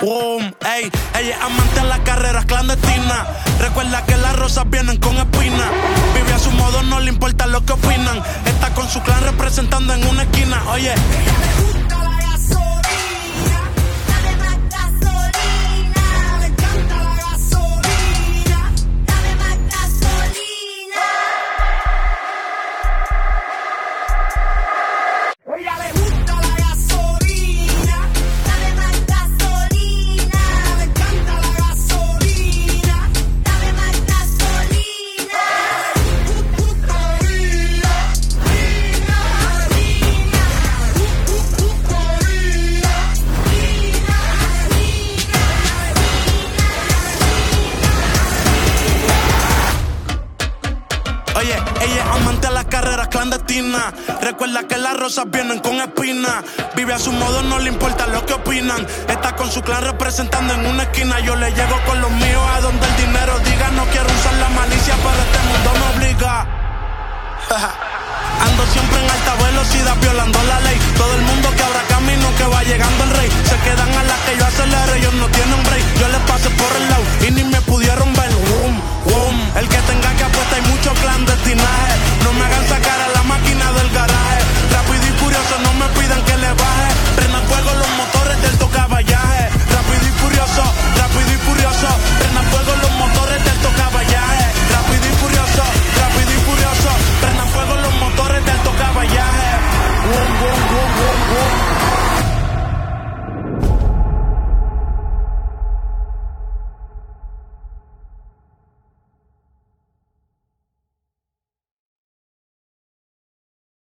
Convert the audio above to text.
Boom, ey, ella es amante a las carreras clandestinas. Recuerda que las rosas vienen con espinas. Vive a su modo, no le importa lo que opinan. Está con su clan representando en una esquina. Oye, oye, ella es amante a las carreras clandestinas. Recuerda que las rosas vienen con espinas. Vive a su modo, no le importa lo que opinan. Está con su clan representando en una esquina. Yo le llego con los míos a donde el dinero diga. No quiero usar la malicia, pero este mundo me obliga. Ando siempre en alta velocidad violando la ley. Todo el mundo que abra camino, que va llegando el rey. Se quedan a las que yo acelero, ellos no tienen break. Yo les pasé por el lado y ni me